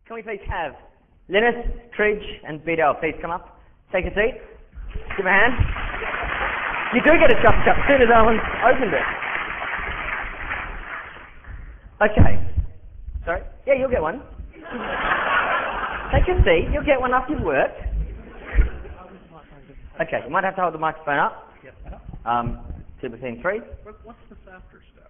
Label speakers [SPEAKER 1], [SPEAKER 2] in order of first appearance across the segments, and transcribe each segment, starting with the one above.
[SPEAKER 1] Can we please have Linus, Tridge, and Bidel please come up, take a seat, give a hand. You do get a chuff chuff as soon as Owen's opened it. Okay. Sorry? Yeah, you'll get one. Take a seat, you'll get one after you've worked. Okay, you might have to hold the microphone up. Two between three.
[SPEAKER 2] What's this after stuff?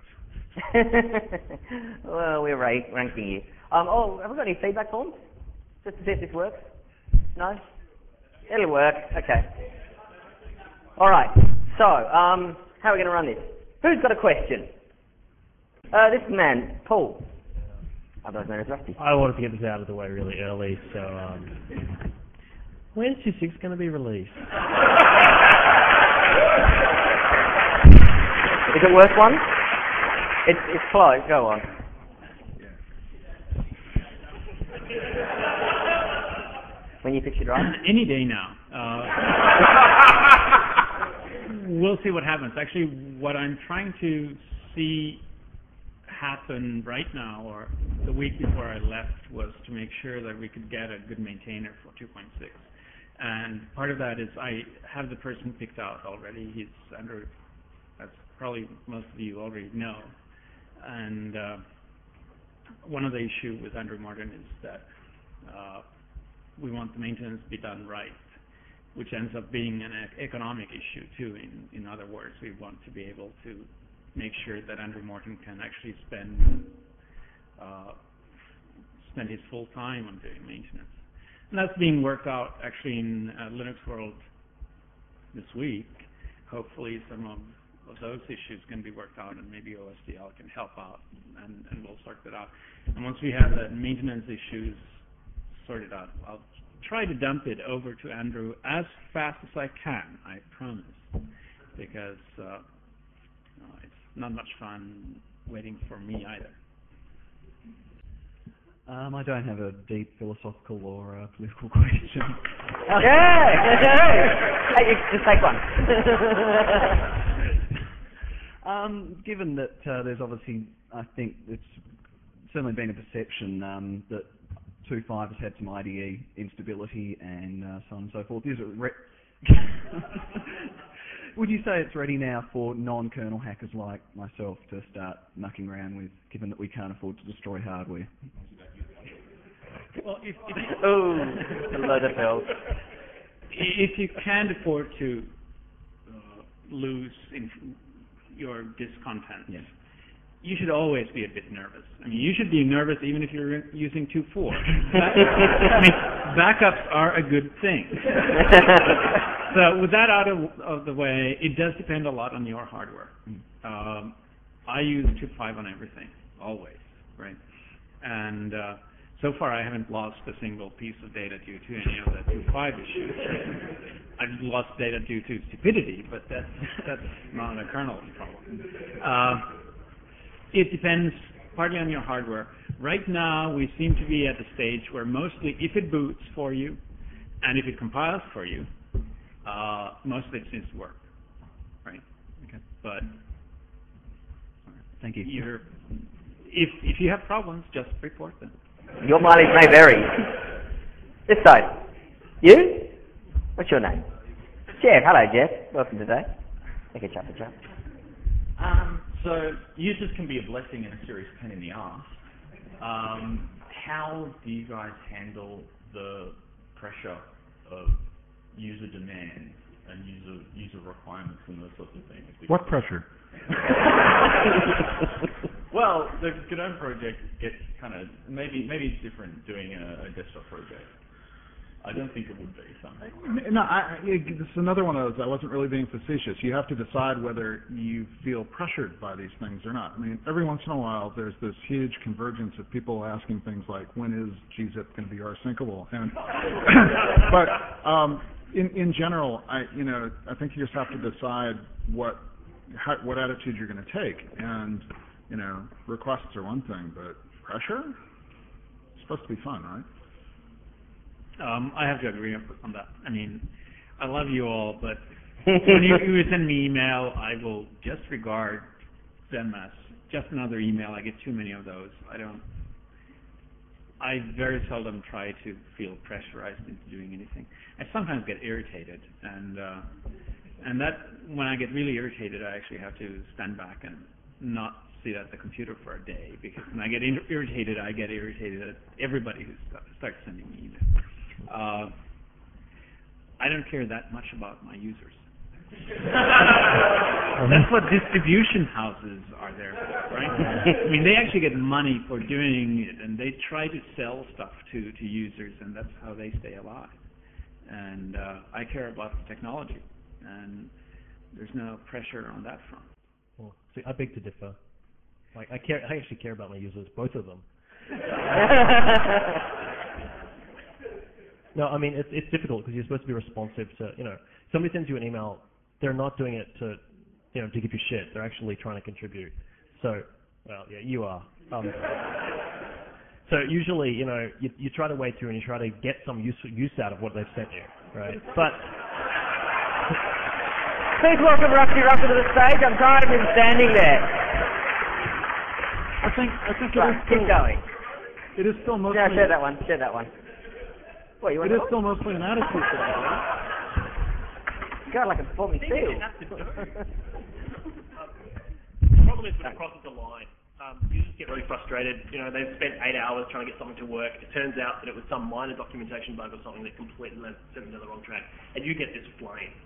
[SPEAKER 1] Well, we're ranking you. Oh, have we got any feedback forms? Just to see if this works? No? It'll work. Okay. All right. So, how are we going to run this? Who's got a question? This man, Paul. Otherwise known as Rusty.
[SPEAKER 3] I wanted to get this out of the way really early, so when's 2.6 going to be released?
[SPEAKER 1] Is it worth one? It's close. Go on. When you fix your drive?
[SPEAKER 3] Any day now. We'll see what happens. Actually, what I'm trying to see happen right now, or the week before I left, was to make sure that we could get a good maintainer for 2.6. And part of that is I have the person picked out already. He's Andrew, as probably most of you already know. And one of the issues with Andrew Martin is that we want the maintenance to be done right, which ends up being an economic issue too. In other words, we want to be able to make sure that Andrew Martin can actually spend his full time on doing maintenance. And that's being worked out actually in Linux World this week. Hopefully some of those issues can be worked out, and maybe OSDL can help out, and we'll sort that out. And once we have the maintenance issues sorted out, I'll try to dump it over to Andrew as fast as I can, I promise, because it's not much fun waiting for me either.
[SPEAKER 4] I don't have a deep philosophical or political question.
[SPEAKER 1] Yeah! Hey, just take one.
[SPEAKER 4] Given that there's obviously, I think it's certainly been a perception that 2.5 has had some IDE instability and so on and so forth, is it would you say it's ready now for non-kernel hackers like myself to start mucking around with, given that we can't afford to destroy hardware?
[SPEAKER 3] Well,
[SPEAKER 1] Oh, a load of pills.
[SPEAKER 3] If you can't afford to lose your disk contents,
[SPEAKER 4] yeah,
[SPEAKER 3] you should always be a bit nervous. I mean, you should be nervous even if you're using 2.4. Backups are a good thing. So with that out of the way, it does depend a lot on your hardware. I use 2.5 on everything, always, right? And so far I haven't lost a single piece of data due to any of the 2.5 issues. I've lost data due to stupidity, but that's not a kernel problem. It depends partly on your hardware. Right now, we seem to be at the stage where mostly, if it boots for you, and if it compiles for you, most of it seems to work, right?
[SPEAKER 4] Okay.
[SPEAKER 3] But
[SPEAKER 4] thank you.
[SPEAKER 3] If you have problems, just report them.
[SPEAKER 1] Your mileage may vary. This side. You? What's your name? Jeff. Hello, Jeff. Welcome today. Take a chat.
[SPEAKER 5] So users can be a blessing and a serious pain in the arse. How do you guys handle the pressure of user demand and user requirements and those sorts of things?
[SPEAKER 2] What pressure?
[SPEAKER 5] Well, the GNOME project gets kind of maybe it's different doing a desktop project. I don't think it would be something.
[SPEAKER 2] No, it's another one of those. I wasn't really being facetious. You have to decide whether you feel pressured by these things or not. I mean, every once in a while, there's this huge convergence of people asking things like, "When is gzip going to be rsynchable?" And but in general, I think you just have to decide what attitude you're going to take. And requests are one thing, but pressure? It's supposed to be fun, right?
[SPEAKER 3] I have to agree on that. I mean, I love you all, but when you send me email, I will just regard them as just another email. I get too many of those. I don't. I very seldom try to feel pressurized into doing anything. I sometimes get irritated, and that when I get really irritated, I actually have to stand back and not sit at the computer for a day, because when I get irritated, I get irritated at everybody who starts sending me emails. I don't care that much about my users. That's what distribution houses are there for, right? I mean, they actually get money for doing it, and they try to sell stuff to users, and that's how they stay alive. And I care about the technology, and there's no pressure on that front.
[SPEAKER 6] Well, see, I beg to differ. Like, I actually care about my users, both of them. No, I mean, it's difficult because you're supposed to be responsive to, somebody sends you an email, they're not doing it to, to give you shit. They're actually trying to contribute. So, well, yeah, you are. So usually, you try to wade through and you try to get some use out of what they've sent you, right? But
[SPEAKER 1] please welcome Rusty Rucker to the stage. I'm tired of him standing there.
[SPEAKER 2] I think
[SPEAKER 1] Right, keep going.
[SPEAKER 2] it is still mostly.
[SPEAKER 1] Yeah, share that one. Share that one. What, you want
[SPEAKER 2] It
[SPEAKER 1] to
[SPEAKER 2] is still mostly an attitude thing, right?
[SPEAKER 1] God, like a performing field.
[SPEAKER 7] The problem is when it crosses the line, users get really frustrated. They've spent 8 hours trying to get something to work. It turns out that it was some minor documentation bug or something that completely sent them down the wrong track, and you get this flame.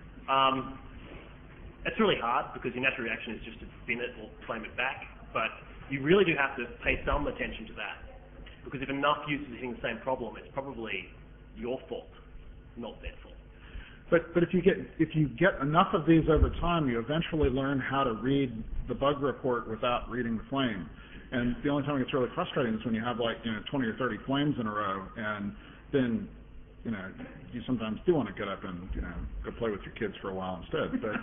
[SPEAKER 7] It's really hard because your natural reaction is just to spin it or flame it back, but you really do have to pay some attention to that, because if enough users are hitting the same problem, it's probably your fault, not their fault.
[SPEAKER 2] But if you get enough of these over time, you eventually learn how to read the bug report without reading the flame. And the only time it gets really frustrating is when you have 20 or 30 flames in a row, and then you sometimes do want to get up and go play with your kids for a while instead. But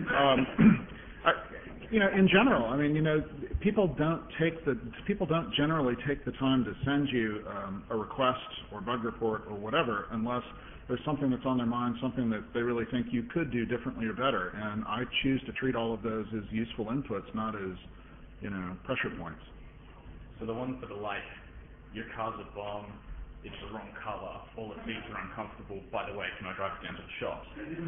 [SPEAKER 2] in general, I mean, people don't generally take the time to send you a request or bug report or whatever unless there's something that's on their mind, something that they really think you could do differently or better. And I choose to treat all of those as useful inputs, not as pressure points.
[SPEAKER 5] So the ones that are like, your car's a bomb, it's the wrong color, all the seats are uncomfortable, by the way, can I drive down to the shops?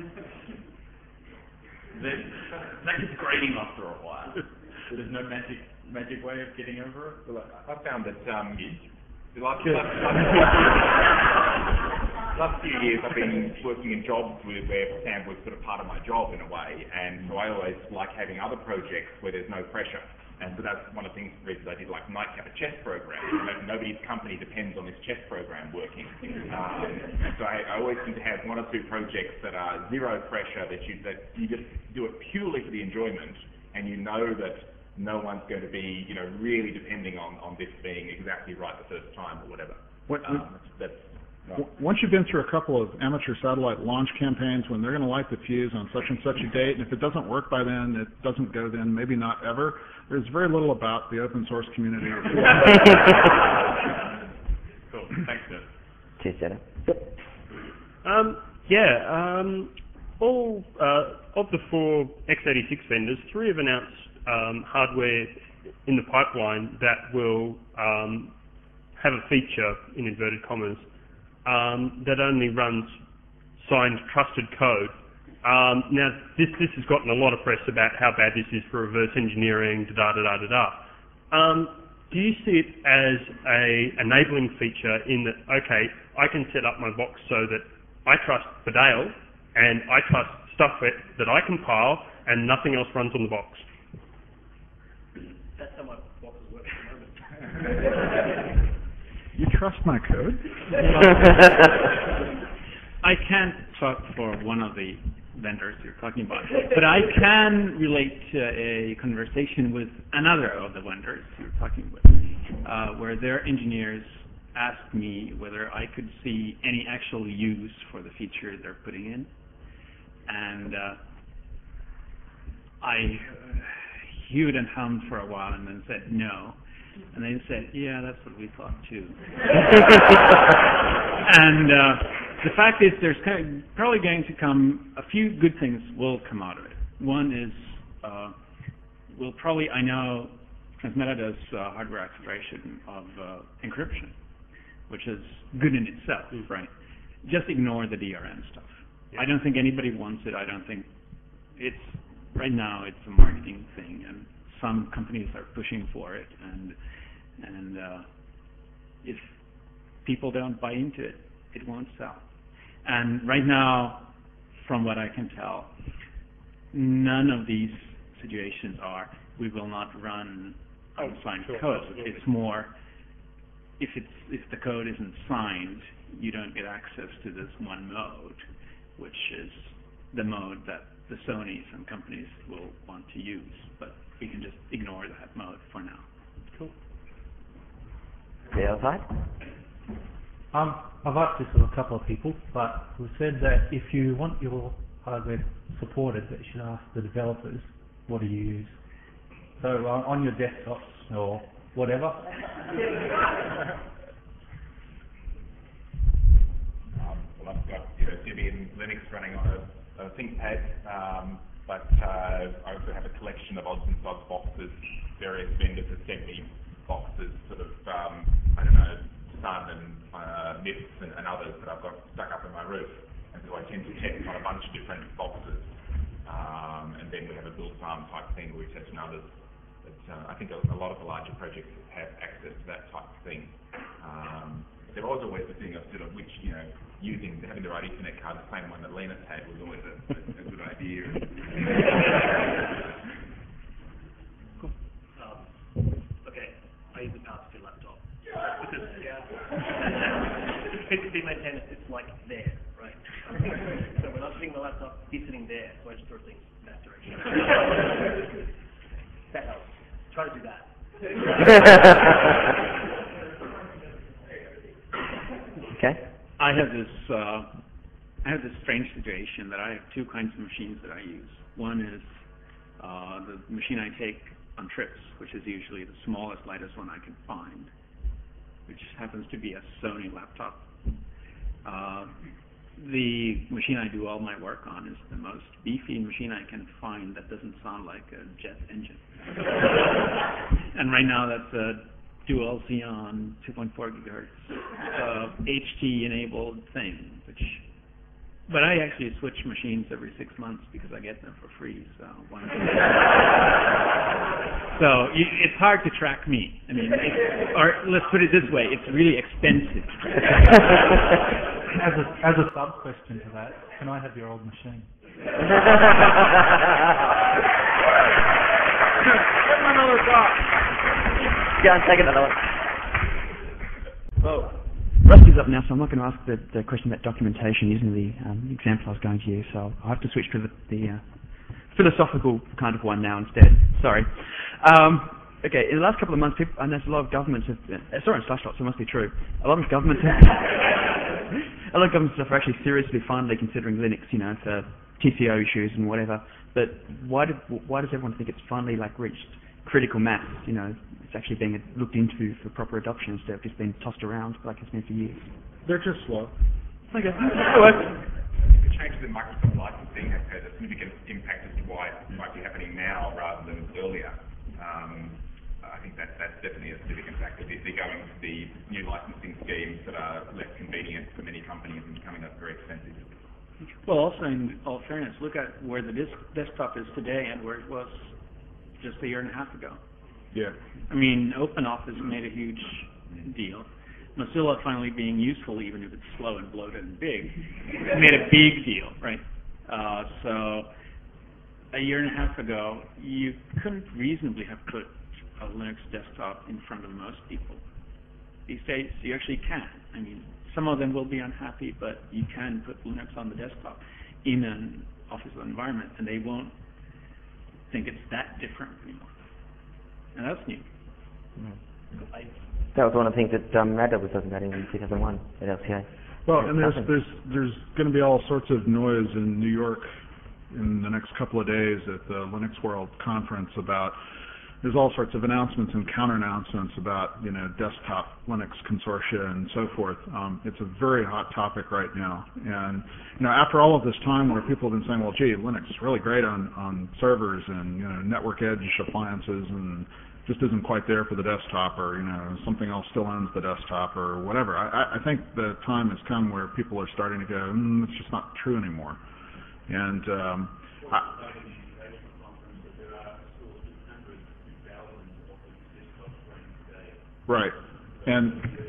[SPEAKER 5] That gets grating after a while. There's no magic way of getting over it?
[SPEAKER 8] Well, I found that the last few years I've been working in jobs where SAM was sort of part of my job in a way, and so I always like having other projects where there's no pressure. And so that's one of the reasons I did like Nightcap, a chess program. Nobody's company depends on this chess program working. And so I always seem to have one or two projects that are zero pressure, that you just do it purely for the enjoyment, and you know that no one's going to be really depending on this being exactly right the first time or whatever.
[SPEAKER 2] Once you've been through a couple of amateur satellite launch campaigns when they're going to light the fuse on such and such a date, and if it doesn't work by then, it doesn't go then, maybe not ever, there's very little about the open source community.
[SPEAKER 5] Cool. Thanks, Jeff.
[SPEAKER 1] Cheers, Jenna.
[SPEAKER 9] All of the 4 x86 vendors, 3 have announced hardware in the pipeline that will have a feature, in inverted commas, that only runs signed trusted code. Now, this has gotten a lot of press about how bad this is for reverse engineering, do you see it as a enabling feature in that, okay, I can set up my box so that I trust Fidel and I trust stuff that I compile and nothing else runs on the box?
[SPEAKER 7] That's how my boxes work at the moment.
[SPEAKER 2] You trust my code?
[SPEAKER 3] I can't talk for one of the vendors you're talking about, but I can relate to a conversation with another of the vendors you're talking with, where their engineers asked me whether I could see any actual use for the feature they're putting in, and I hewed and hummed for a while and then said no. And they said, yeah, that's what we thought too. And the fact is there's probably going to come, a few good things will come out of it. One is, I know Transmeta does hardware acceleration of encryption. which is good in itself, right? Just ignore the DRM stuff. I don't think anybody wants it. I don't think right now it's a marketing thing, and some companies are pushing for it, and if people don't buy into it, it won't sell. And right now, from what I can tell, none of these situations are, we will not run unsigned code. It's more, if the code isn't signed, you don't get access to this one mode, which is the mode that the Sonys and companies will want to use. But we can just ignore that mode for now.
[SPEAKER 1] Cool. The other side?
[SPEAKER 10] I've asked this of a couple of people, but we've said that if you want your hardware supported, that you should ask the developers, what do you use? So on your desktops or whatever.
[SPEAKER 8] Well, I've got Debian Linux running on a ThinkPad, but I also have a collection of odds and sods boxes. Various vendors have sent me boxes, sort of, I don't know, Sun and MIPS and others that I've got stuck up in my roof. And so I tend to test on a bunch of different boxes. And then we have a build farm type thing where we test on others. But I think a lot of the larger projects have access to that type of thing. There was always the thing of sort of which, having the right Ethernet card, the same one that Linus had, was always a good idea.
[SPEAKER 7] Cool. Okay, I use the Power2 laptop. Because, physically maintained, it's like there, right? So when I'm sitting on the laptop, he's sitting there, so I just throw things in that direction. That helps. Try to do that.
[SPEAKER 1] Okay.
[SPEAKER 3] I have this strange situation that I have two kinds of machines that I use. One is the machine I take on trips, which is usually the smallest, lightest one I can find, which happens to be a Sony laptop. The machine I do all my work on is the most beefy machine I can find that doesn't sound like a jet engine. And right now that's a dual Xeon 2.4 gigahertz HT-enabled thing, but I actually switch machines every 6 months because I get them for free, so why not? So it's hard to track me. I mean, or let's put it this way, it's really expensive.
[SPEAKER 10] As a sub-question to that, can I have your old machine?
[SPEAKER 1] Yeah, take another one.
[SPEAKER 11] Well, Rusty's up now, so I'm not going to ask the question about documentation using the example I was going to use, so I'll have to switch to the philosophical kind of one now instead. Sorry. Okay, in the last couple of months, I noticed a lot of governments have, sorry, on Slashdot, so it must be true. A lot of governments are actually seriously finally considering Linux, for TCO issues and whatever. But why does everyone think it's finally reached critical mass? It's actually being looked into for proper adoption instead of just being tossed around like it's been for years.
[SPEAKER 2] They're just slow.
[SPEAKER 11] Okay.
[SPEAKER 8] The changes in Microsoft licensing have had a significant impact as to why it might be happening now rather than earlier. I think that's definitely a significant factor. They're going to the new licensing schemes that are less convenient for many companies and becoming very expensive.
[SPEAKER 3] Well, also in all fairness, look at where the desktop is today and where it was just a year and a half ago.
[SPEAKER 2] Yeah.
[SPEAKER 3] I mean, OpenOffice made a huge deal. Mozilla finally being useful, even if it's slow and bloated and big, made a big deal, right? So a year and a half ago, you couldn't reasonably have put a Linux desktop in front of most people. These days, you actually can. I mean, some of them will be unhappy, but you can put Linux on the desktop in an Office environment, and they won't think it's that different anymore. And that's new.
[SPEAKER 1] That was one of the things that Red Dog was talking about in 2001 at LCA.
[SPEAKER 2] Well, and there's going to be all sorts of noise in New York in the next couple of days at the Linux World Conference about. There's all sorts of announcements and counter-announcements about, desktop Linux consortia and so forth. It's a very hot topic right now. And, after all of this time where people have been saying, well, gee, Linux is really great on servers and, network edge appliances and just isn't quite there for the desktop, or something else still owns the desktop, or whatever. I think the time has come where people are starting to go, it's just not true anymore. And right. And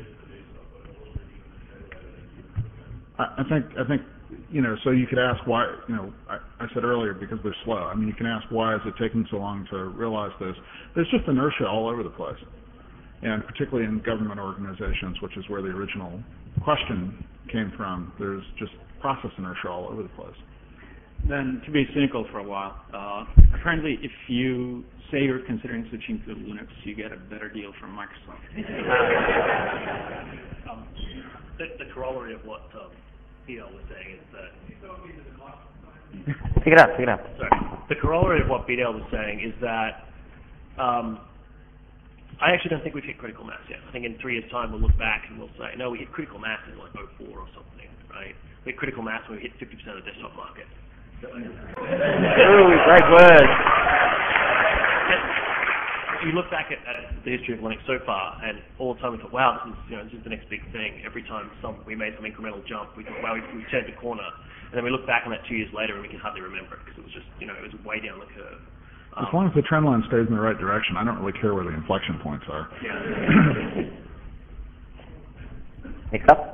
[SPEAKER 2] I think so you could ask why. I said earlier, because they're slow. I mean, you can ask, why is it taking so long to realize this? There's just inertia all over the place, and particularly in government organizations, which is where the original question came from. There's just process inertia all over the place.
[SPEAKER 3] Then, to be cynical for a while, apparently if you say you're considering switching to Linux, you get a better deal from Microsoft.
[SPEAKER 7] The corollary of what PL was saying is that...
[SPEAKER 1] Pick it up.
[SPEAKER 7] Sorry. The corollary of what BDL was saying is that I actually don't think we've hit critical mass yet. I think in 3 years' time we'll look back and we'll say, no, we hit critical mass in like 04 or something, right? We hit critical mass when we hit 50% of the desktop market.
[SPEAKER 1] Ooh, great word.
[SPEAKER 7] You look back at the history of Linux so far, and all the time we thought, wow, this is the next big thing. Every time we made some incremental jump, we thought, wow, we turned the corner. And then we look back on that 2 years later, and we can hardly remember it, because it was just, it was way down the curve.
[SPEAKER 2] As long as the trend line stays in the right direction, I don't really care where the inflection points are.
[SPEAKER 7] Yeah.
[SPEAKER 1] Next up.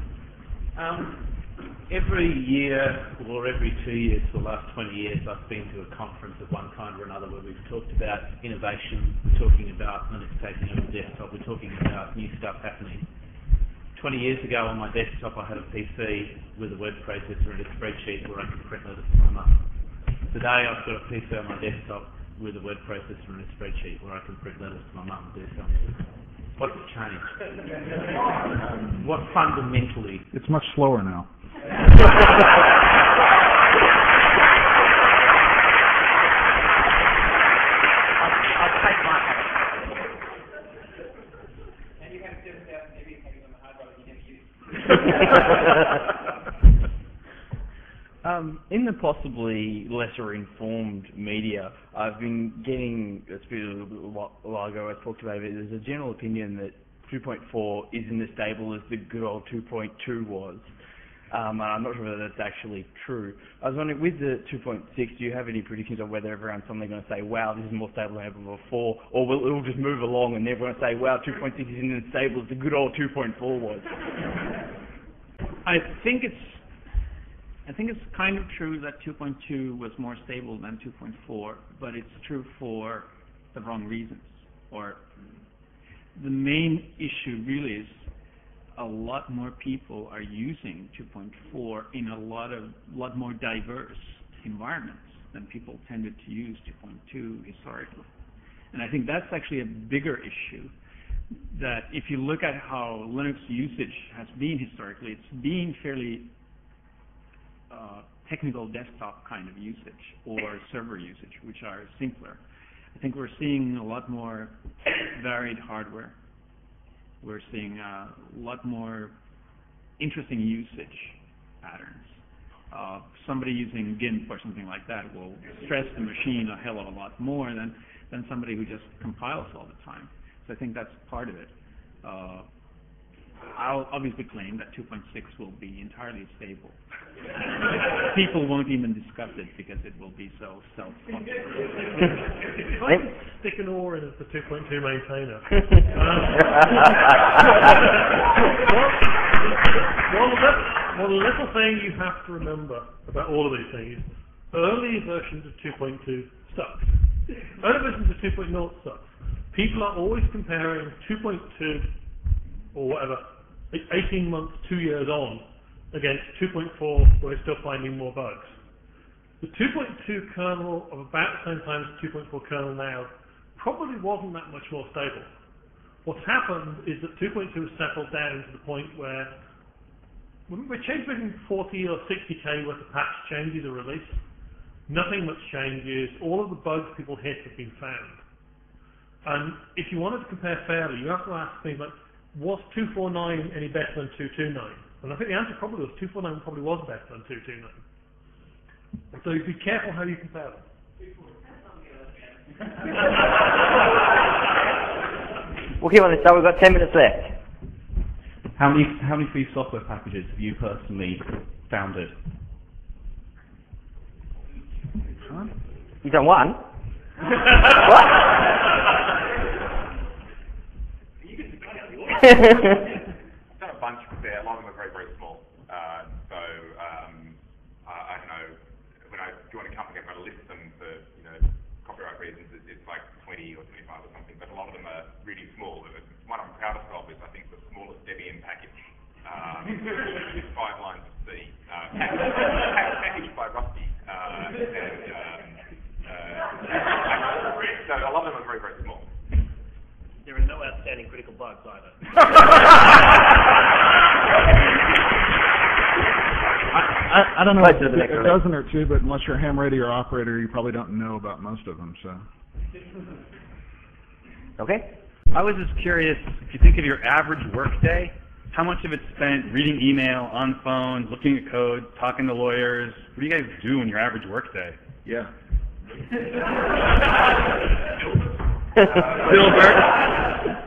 [SPEAKER 12] Every year, or every 2 years for the last 20 years, I've been to a conference of one kind or another where we've talked about innovation, we're talking about Linux taking over the desktop, we're talking about new stuff happening. 20 years ago on my desktop I had a PC with a word processor and a spreadsheet where I could print letters to my mum. Today I've got a PC on my desktop with a word processor and a spreadsheet where I can print letters to my mum and do something. What's changed? What fundamentally?
[SPEAKER 2] It's much slower now.
[SPEAKER 1] I'll take my hat. And you have 7,000 MB copies on the hard drive that you never use.
[SPEAKER 13] In the possibly lesser informed media, I've been getting, it's been a while ago, I talked about it, there's a general opinion that 2.4 isn't as stable as the good old 2.2 was. And I'm not sure whether that's actually true. I was wondering, with the 2.6, do you have any predictions of whether everyone's suddenly going to say, wow, this is more stable than ever before, or will it just move along and everyone will say, wow, 2.6 isn't as stable as the good old 2.4 was?
[SPEAKER 3] I think it's kind of true that 2.2 was more stable than 2.4, but it's true for the wrong reasons. Or the main issue really is a lot more people are using 2.4 in a lot more diverse environments than people tended to use 2.2 historically. And I think that's actually a bigger issue, that if you look at how Linux usage has been historically, it's been fairly technical desktop kind of usage or server usage, which are simpler. I think we're seeing a lot more varied hardware. We're seeing a lot more interesting usage patterns. Somebody using GIMP or something like that will stress the machine a hell of a lot more than somebody who just compiles all the time. So I think that's part of it. I'll obviously claim that 2.6 will be entirely stable. People won't even discuss it because it will be so self-functional.
[SPEAKER 6] I could stick an oar in as the 2.2 maintainer. One little thing you have to remember about all of these things, early versions of 2.2 suck. Early versions of 2.0 suck. People are always comparing 2.2 or whatever, 18 months, 2 years on, against 2.4, where we're still finding more bugs. The 2.2 kernel of about the same time as the 2.4 kernel now probably wasn't that much more stable. What's happened is that 2.2 has settled down to the point where we're changing 40 or 60k worth of patch changes a release. Nothing much changes. All of the bugs people hit have been found. And if you wanted to compare fairly, you have to ask things like, was 249 any better than 229? And I think the answer probably was 249 probably was better than 229. So be careful how you compare them.
[SPEAKER 1] We'll keep on this, so we've got 10 minutes left.
[SPEAKER 14] How many free software packages have you personally founded?
[SPEAKER 2] Huh?
[SPEAKER 1] You've done one? What?
[SPEAKER 8] I've done a bunch there. A lot of them are very, very small. I don't know, when I join a company, I've got to list them for, copyright reasons. It's like 20 or 25 or something, but a lot of them are really small. One I'm proudest of is, I think, the smallest Debian package. 5 lines of C. Packaged by Rusty. So a lot of them are very, very small.
[SPEAKER 7] There are no outstanding critical bugs either.
[SPEAKER 2] I don't know if a dozen or two, but unless you're a ham radio operator, you probably don't know about most of them. So.
[SPEAKER 1] Okay.
[SPEAKER 15] I was just curious, if you think of your average workday, how much of it's spent reading email, on the phone, looking at code, talking to lawyers? What do you guys do in your average workday?
[SPEAKER 2] Yeah.
[SPEAKER 3] Silver.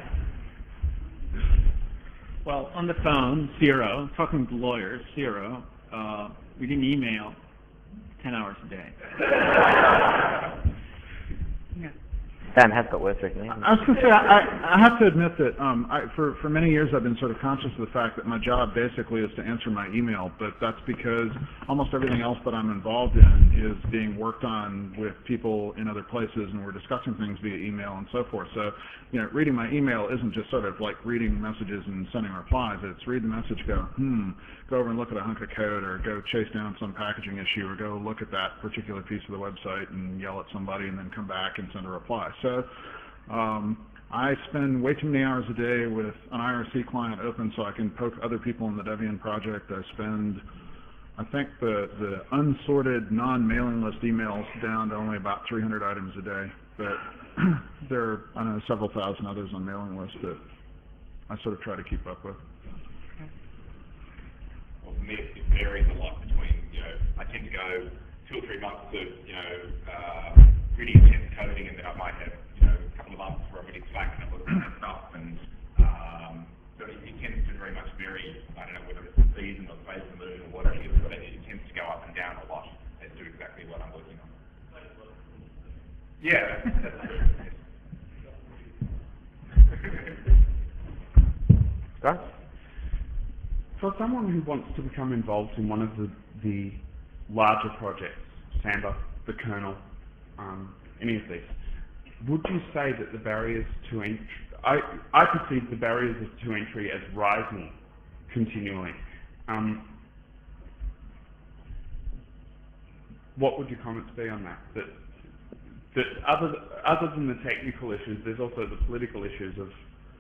[SPEAKER 3] Well, on the phone, 0. Talking to lawyers, 0. Reading email, 10 hours a day.
[SPEAKER 1] Yeah. Sam has got worse recently.
[SPEAKER 2] I was going to say, I have to admit that for many years I've been sort of conscious of the fact that my job basically is to answer my email, but that's because almost everything else that I'm involved in is being worked on with people in other places, and we're discussing things via email and so forth. So, reading my email isn't just sort of like reading messages and sending replies. It's read the message, go over and look at a hunk of code, or go chase down some packaging issue, or go look at that particular piece of the website and yell at somebody and then come back and send a reply. So I spend way too many hours a day with an IRC client open so I can poke other people in the Debian project. I think the unsorted, non-mailing list emails down to only about 300 items a day. But there are, I don't know, several thousand others on mailing lists that I sort of try to keep up with.
[SPEAKER 8] Well, for me, it varies a lot between, I tend to go 2 or 3 months of, really intense coding, and then I might have, a couple of months where I'm really slacking up with stuff, and so it tends to very much vary. I don't know whether it's the season or the phase of the moon or whatever it is, but it tends to go up and down a lot as to exactly what I'm working on. Yeah, that's true.
[SPEAKER 1] Right.
[SPEAKER 16] For someone who wants to become involved in one of the larger projects, Samba, the kernel, any of these, would you say that the barriers to entry, I perceive the barriers to entry as rising continually. What would your comments be on that? That other than the technical issues, there's also the political issues of,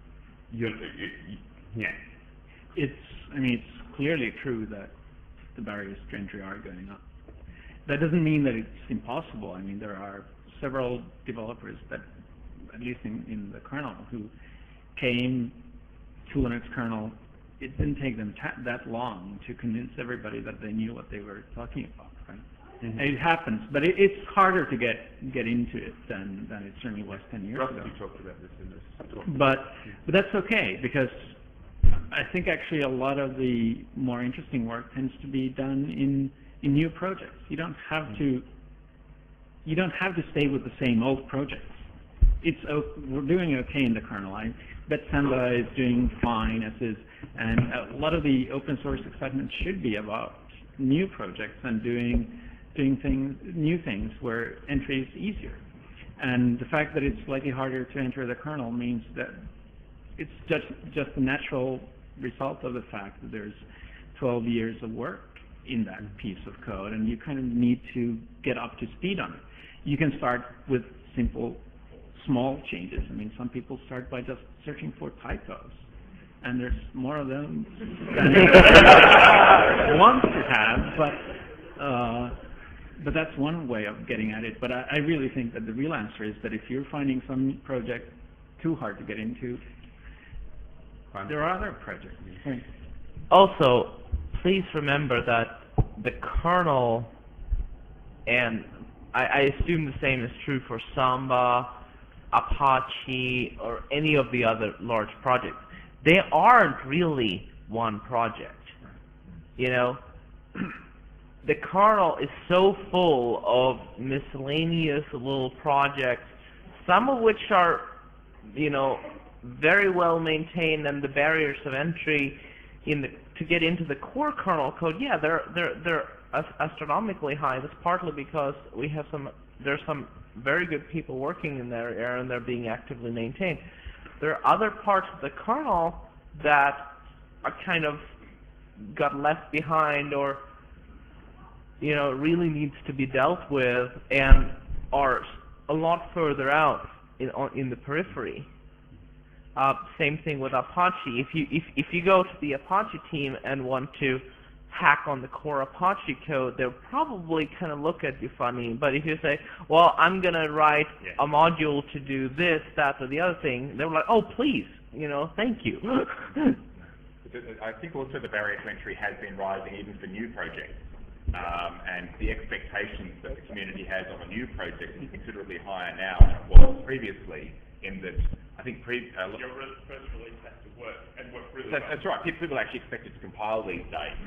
[SPEAKER 16] yeah.
[SPEAKER 3] It's clearly true that the barriers to entry are going up. That doesn't mean that it's impossible. There are several developers that, at least in the kernel, who came to Linux kernel. It didn't take them that long to convince everybody that they knew what they were talking about, right? Mm-hmm. And it happens, but it's harder to get into it than it certainly was 10 years ago.
[SPEAKER 16] You talked about this in this talk.
[SPEAKER 3] But that's okay, because I think actually a lot of the more interesting work tends to be done in new projects. You don't have to stay with the same old projects. We're doing okay in the kernel. I bet Samba is doing fine as is, and a lot of the open source excitement should be about new projects and doing new things where entry is easier. And the fact that it's slightly harder to enter the kernel means that it's just a natural result of the fact that there's 12 years of work in that piece of code, and you kind of need to get up to speed on it. You can start with simple, small changes. Some people start by just searching for typos, and there's more of them than you want to have, but that's one way of getting at it. But I really think that the real answer is that if you're finding some project too hard to get into, there are other projects. Right.
[SPEAKER 17] Also, please remember that the kernel, and I assume the same is true for Samba, Apache or any of the other large projects. They aren't really one project. You know, the kernel is so full of miscellaneous little projects, some of which are, you know, very well maintained, and the barriers of entry to get into the core kernel code, yeah, they're astronomically high. That's partly because there's some very good people working in that area, and they're being actively maintained. There are other parts of the kernel that are kind of got left behind, or, you know, really needs to be dealt with, and are a lot further out in the periphery. Same thing with Apache. If you go to the Apache team and want to hack on the core Apache code, they'll probably kind of look at you funny. But if you say, well, I'm going to write a module to do this, that, or the other thing, they're like, oh, please, you know, thank you.
[SPEAKER 8] I think also the barrier to entry has been rising even for new projects. And the expectations that the community has of a new project is considerably higher now than it was previously, in that I think
[SPEAKER 9] your first release has to work and work really well.
[SPEAKER 8] That's right. People actually expect it to compile these days.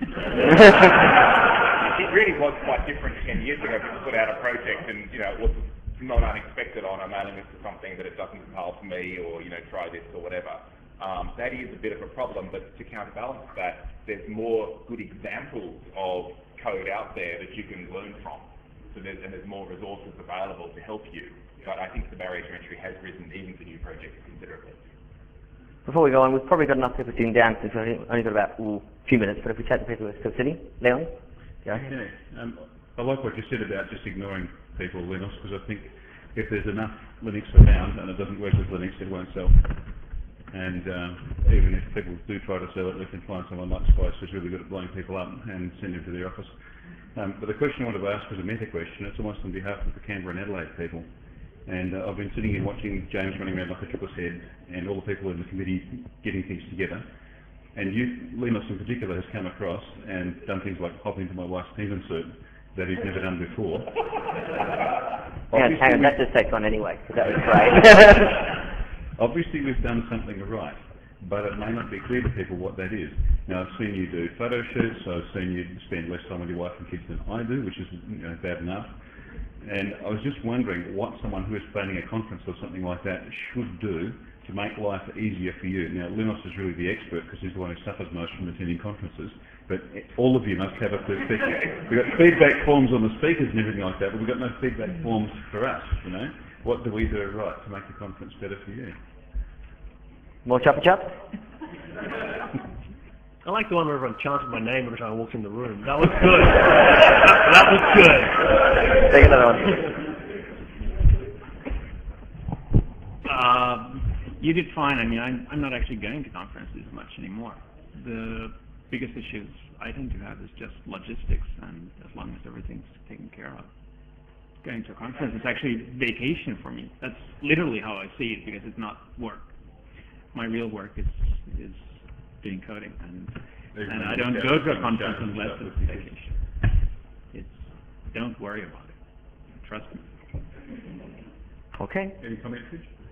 [SPEAKER 8] It really was quite different 10 years ago. People put out a project and, you know, it was not unexpected on a mailing list or something that it doesn't compile for me, or, you know, try this or whatever. That is a bit of a problem, but to counterbalance that, there's more good examples of code out there that you can learn from. So there's more resources available to help you. But I think the barrier to entry has risen even for new projects considerably.
[SPEAKER 1] Before we go on, we've probably got enough people sitting down, since we've only got about a few minutes, but if we chat to people who are still sitting. Leon? Go ahead.
[SPEAKER 18] Yeah. I like what you said about just ignoring people, Linux, because I think if there's enough Linux around and it doesn't work with Linux, it won't sell. And even if people do try to sell it, they can find someone like Spice who's really good at blowing people up and send them to their office. But the question I wanted to ask was a meta question. It's almost on behalf of the Canberra and Adelaide people. And I've been sitting here watching James running around like a triple head, and all the people in the committee getting things together. And you, Linus in particular, has come across and done things like hop into my wife's Teams insert that he's never done before.
[SPEAKER 1] Hang on, that just takes on anyway, because that was great.
[SPEAKER 18] Obviously we've done something right, but it may not be clear to people what that is. Now, I've seen you do photo shoots, I've seen you spend less time with your wife and kids than I do, which is, you know, bad enough. And I was just wondering what someone who is planning a conference or something like that should do to make life easier for you. Now, Linus is really the expert because he's the one who suffers most from attending conferences, but all of you must have a perspective. We've got feedback forms on the speakers and everything like that, but we've got no feedback forms for us, you know. What do we do right to make the conference better for you?
[SPEAKER 1] More chopper chop?
[SPEAKER 7] I like the one where everyone chanted my name every time I walked in the room. That was good. that was good.
[SPEAKER 1] Take another
[SPEAKER 3] one. You did fine. I mean, I'm not actually going to conferences much anymore. The biggest issues I tend to have is just logistics, and as long as everything's taken care of. Going to a conference is actually vacation for me. That's literally how I see it, because it's not work. My real work is doing coding, and I don't go to a conference unless it's vacation. Don't worry about it. Trust me.
[SPEAKER 1] Okay.
[SPEAKER 18] Any comments?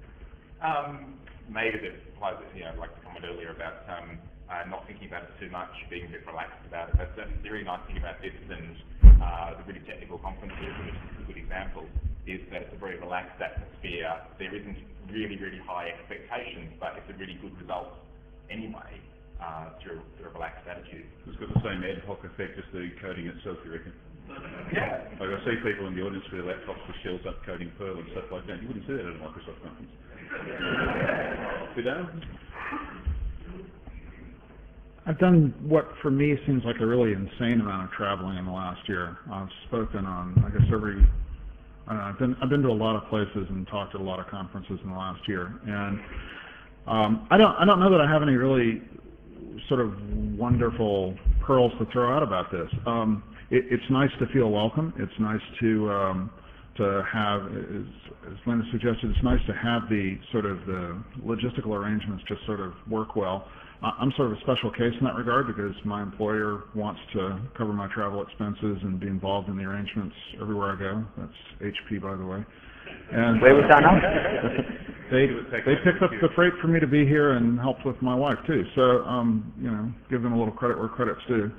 [SPEAKER 8] Maybe that applies, you know, like the comment earlier about not thinking about it too much, being a bit relaxed about it. That's the really nice thing about this, and the really technical conferences, and it's a good example, is that it's a very relaxed atmosphere. There isn't really, really high expectations, but it's a really good result anyway, through a relaxed attitude.
[SPEAKER 18] It's got the same ad hoc effect as the coding itself, you reckon?
[SPEAKER 8] Yeah.
[SPEAKER 18] Like I see people in the audience with their laptops with shells up coding Perl and stuff like that. You wouldn't see that at a Microsoft conference.
[SPEAKER 2] I've done what for me seems like a really insane amount of traveling in the last year. I've spoken on, I guess, I've been to a lot of places and talked at a lot of conferences in the last year, and I don't know that I have any really sort of wonderful pearls to throw out about this. It's nice to feel welcome. It's nice to have, as Linda suggested, it's nice to have the sort of the logistical arrangements just sort of work well. I'm sort of a special case in that regard because my employer wants to cover my travel expenses and be involved in the arrangements everywhere I go. That's HP, by the way. And
[SPEAKER 1] Where was that now?
[SPEAKER 2] They picked up the freight for me to be here and helped with my wife too. So give them a little credit where credit's due.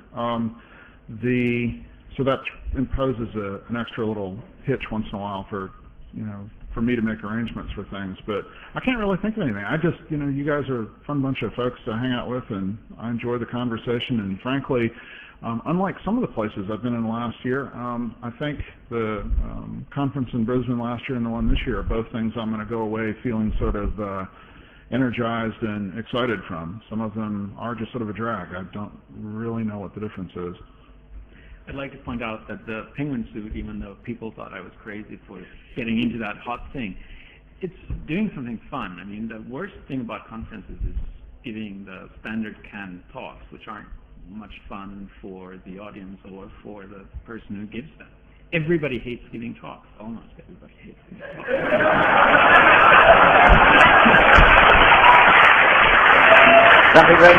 [SPEAKER 2] So that imposes an extra little hitch once in a while for me to make arrangements for things. But I can't really think of anything. I just you guys are a fun bunch of folks to hang out with, and I enjoy the conversation. And frankly, unlike some of the places I've been in last year, I think the conference in Brisbane last year and the one this year are both things I'm going to go away feeling sort of energized and excited from. Some of them are just sort of a drag. I don't really know what the difference is.
[SPEAKER 3] I'd like to point out that the penguin suit, even though people thought I was crazy for getting into that hot thing, it's doing something fun. I mean, the worst thing about conferences is giving the standard canned talks, which aren't much fun for the audience or for the person who gives them. Everybody hates giving talks. Almost everybody hates giving talks.
[SPEAKER 1] Something very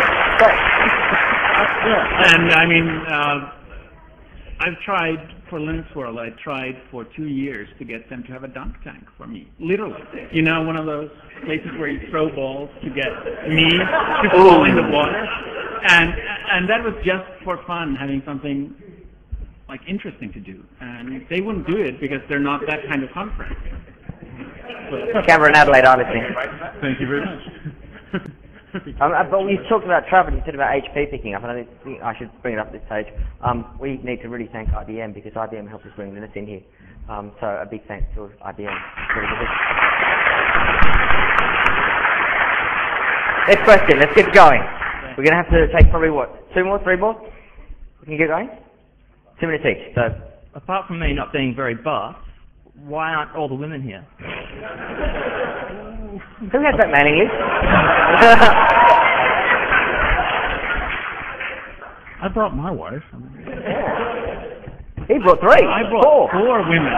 [SPEAKER 3] And I mean, I've tried for Linux World, I tried for 2 years to get them to have a dunk tank for me. Literally. One of those places where you throw balls to get me to fall in the water. And that was just for fun, having something like interesting to do. And they wouldn't do it because they're not that kind of conference.
[SPEAKER 1] Canberra and Adelaide are listening.
[SPEAKER 2] Thank you very much.
[SPEAKER 1] But we talked about travel, you said about HP picking up, and I think I should bring it up at this stage. We need to really thank IBM, because IBM helped us bring Linux in here. So a big thanks to IBM. Next question, let's get going. We're going to have to take probably, 2 more, 3 more? We can get going? 2 minutes each. So,
[SPEAKER 19] apart from me not being very buff, why aren't all the women here?
[SPEAKER 1] Who has that mailing list?
[SPEAKER 2] I brought my wife.
[SPEAKER 1] He brought 3.
[SPEAKER 3] I brought 4 women.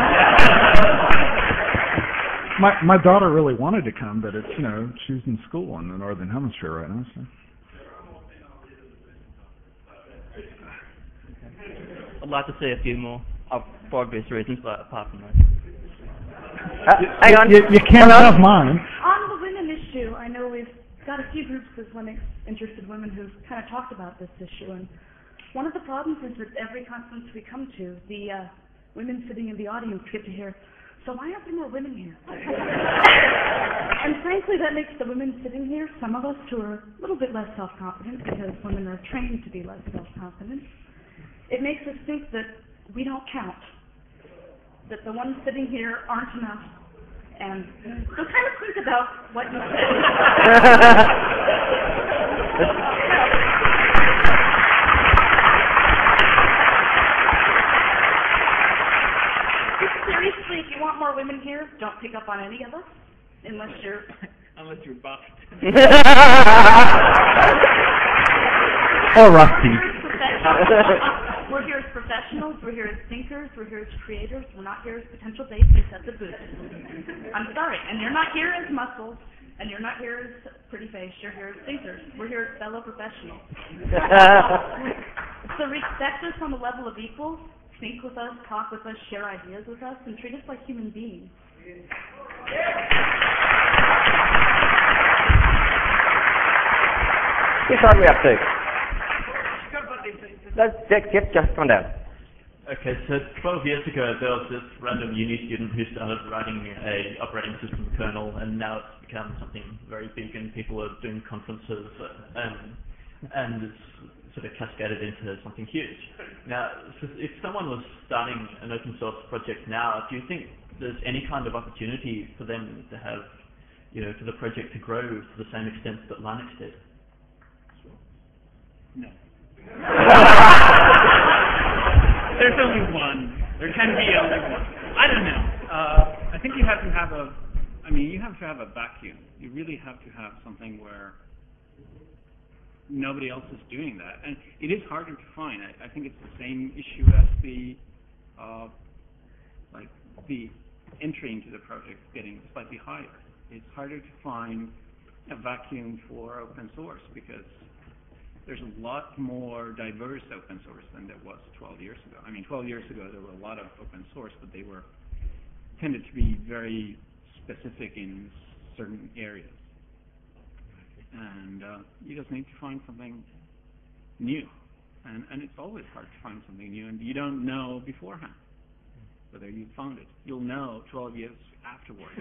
[SPEAKER 2] My daughter really wanted to come, but it's she's in school in the Northern Hemisphere right now. So.
[SPEAKER 19] I'd like to see a few more, for obvious reasons, but apart from that.
[SPEAKER 1] Hang on.
[SPEAKER 2] You can't have mine.
[SPEAKER 20] On the women issue, I know we've got a few groups of Linux-interested women who've kind of talked about this issue, and one of the problems is that every conference we come to, the women sitting in the audience get to hear, so why aren't there more women here? And frankly, that makes the women sitting here, some of us who are a little bit less self-confident, because women are trained to be less self-confident, it makes us think that we don't count, that the ones sitting here aren't enough. And so kind of think about what you said. Seriously, if you want more women here, don't pick up on any of us, unless you're
[SPEAKER 3] buffed.
[SPEAKER 2] Or rusty.
[SPEAKER 20] We're here as professionals, we're here as thinkers, we're here as creators, we're not here as potential dates who set the booth. I'm sorry, and you're not here as muscles, and you're not here as pretty face, you're here as thinkers. We're here as fellow professionals. So respect us on the level of equals, think with us, talk with us, share ideas with us, and treat us like human beings.
[SPEAKER 1] Which side are we up to? Jeff, just come down.
[SPEAKER 5] Okay, so 12 years ago there was this random uni student who started writing a operating system kernel, and now it's become something very big and people are doing conferences and it's sort of cascaded into something huge. Now, if someone was starting an open source project now, do you think there's any kind of opportunity for them to have, for the project to grow to the same extent that Linux did?
[SPEAKER 3] No. There's only one. There can be only one. I don't know. I think you have to have a vacuum. You really have to have something where nobody else is doing that. And it is harder to find. I think it's the same issue as the entry into the project getting slightly higher. It's harder to find a vacuum for open source because there's a lot more diverse open source than there was 12 years ago. I mean, 12 years ago there were a lot of open source, but they were tended to be very specific in certain areas. And you just need to find something new. And it's always hard to find something new, and you don't know beforehand whether you found it. You'll know 12 years afterwards.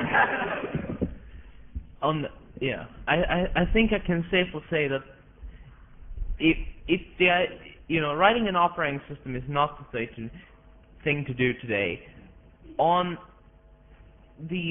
[SPEAKER 17] I think I can safely say that if writing an operating system is not the thing to do today, on the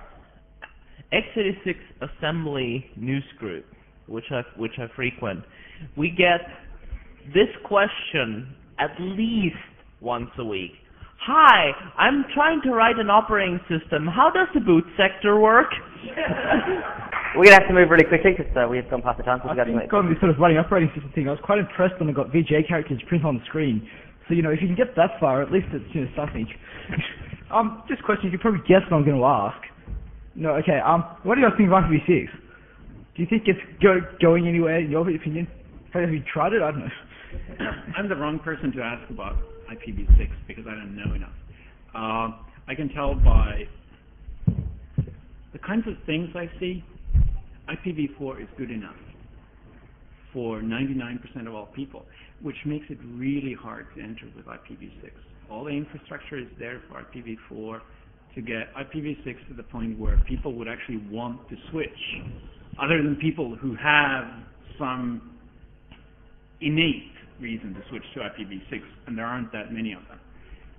[SPEAKER 17] x86 assembly news group, which I frequent, we get this question at least once a week. Hi, I'm trying to write an operating system. How does the boot sector work?
[SPEAKER 1] We're going to have to move really quickly because we've gone past the time. So
[SPEAKER 21] I think on this sort of running operating system thing, I was quite impressed when I got VGA characters printed on the screen. So, if you can get that far, at least it's something. Just a question, you can probably guess what I'm going to ask. No, okay, what do you guys think of IPv6? Do you think it's going anywhere, in your opinion? Have you tried it? I don't know.
[SPEAKER 3] I'm the wrong person to ask about IPv6 because I don't know enough. I can tell by the kinds of things I see, IPv4 is good enough for 99% of all people, which makes it really hard to enter with IPv6. All the infrastructure is there for IPv4 to get IPv6 to the point where people would actually want to switch, other than people who have some innate reason to switch to IPv6, and there aren't that many of them,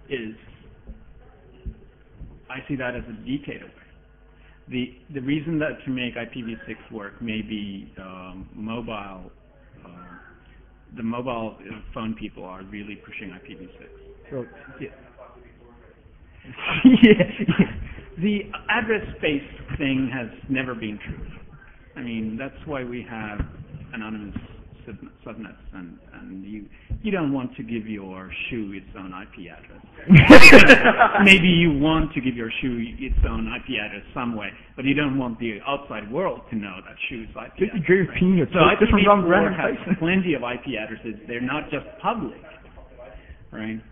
[SPEAKER 3] I see that as a decade away. The reason that to make IPv6 work may be mobile. The mobile phone people are really pushing IPv6.
[SPEAKER 21] So, yeah.
[SPEAKER 3] The address space thing has never been true. I mean, that's why we have anonymous subnets, and you don't want to give your shoe its own IP address. Maybe you want to give your shoe its own IP address some way, but you don't want the outside world to know that shoe's IP address. Right? So IPv4 has plenty of IP addresses. They're not just public, right?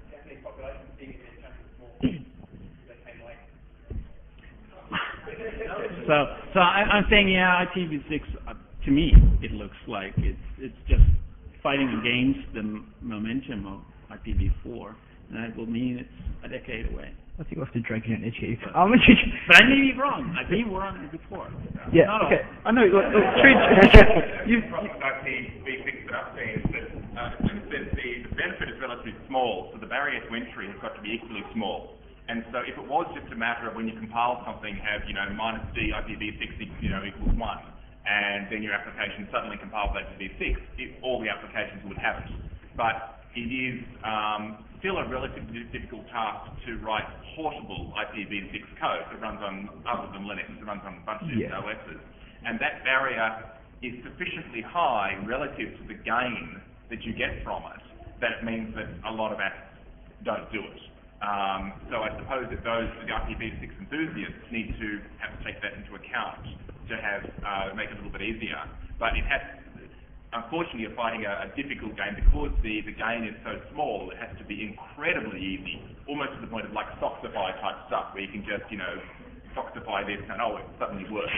[SPEAKER 3] So I'm saying, IPv6, to me, it looks like it's just fighting against the momentum of IPv4, and that will mean it's a decade away.
[SPEAKER 21] I think we'll have to drag you an edge here.
[SPEAKER 3] But I may be wrong. I've been wrong before.
[SPEAKER 21] Yeah,
[SPEAKER 3] not
[SPEAKER 21] okay.
[SPEAKER 3] All.
[SPEAKER 21] I know.
[SPEAKER 8] The problem about the V6 that I've seen is that the benefit is relatively small, so the barrier to entry has got to be equally small. And so if it was just a matter of when you compile something, have, -d IPv6 equals 1, and then your application suddenly compiles IPv6, all the applications would have it. But it is still a relatively difficult task to write portable IPv6 code that runs on, other than Linux, that runs on a bunch of different OSs. And that barrier is sufficiently high relative to the gain that you get from it, that it means that a lot of apps don't do it. So I suppose that the IPv6 enthusiasts need to have to take that into account to make it a little bit easier. But unfortunately, you're fighting a difficult game because the gain is so small. It has to be incredibly easy, almost to the point of like Soxify type stuff, where you can just Soxify this and it suddenly works.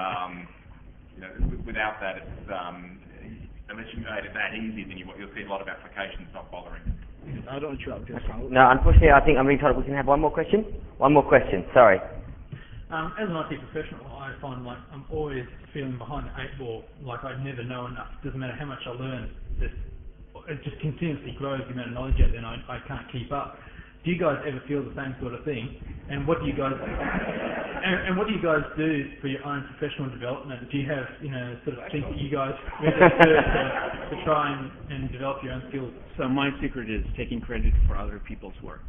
[SPEAKER 8] Without that, it's unless you made it that easy, then you'll see a lot of applications not bothering.
[SPEAKER 21] I don't interrupt.
[SPEAKER 1] No, unfortunately, I think I'm being told we can have one more question. One more question. Sorry.
[SPEAKER 10] As an IT professional, I find like I'm always feeling behind the 8 ball, like I never know enough. Doesn't matter how much I learn, it just continuously grows the amount of knowledge out there, and I can't keep up. Do you guys ever feel the same sort of thing? And what do you guys do for your own professional development? Do you have sort of things that you guys to try and develop your own skills?
[SPEAKER 3] So my secret is taking credit for other people's work.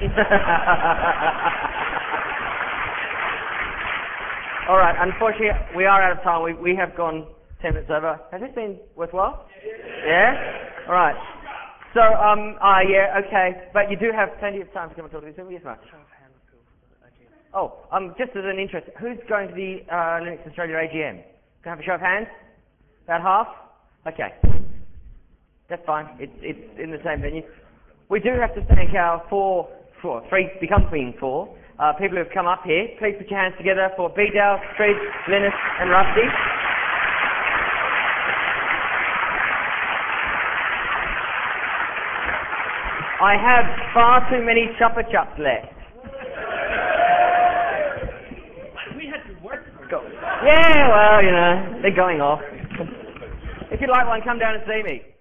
[SPEAKER 1] All right, unfortunately, we are out of time. We have gone 10 minutes over. Has this been worthwhile? Yeah? All right. So, okay. But you do have plenty of time to come and talk to me soon. Yes, ma'am. Oh, just as an interest, who's going to the Linux Australia AGM? Can I have a show of hands? About half? Okay. That's fine. It's in the same venue. We do have to thank our four becoming 4. People who have come up here, please put your hands together for Beedale, Tridge, Linus and Rusty. I have far too many Chuppa Chups left.
[SPEAKER 7] We had to work for it.
[SPEAKER 1] Yeah, well, you know, they're going off. If you'd like one, come down and see me.